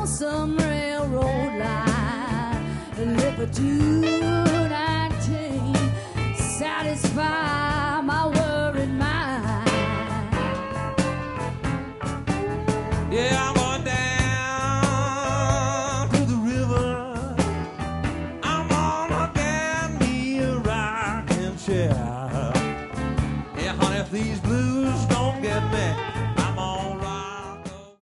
some railroad line, live for 2.19, satisfy my worried mind. Yeah, I'm going down to the river. I'm gonna damn me a rocking chair. Yeah, honey, please blue.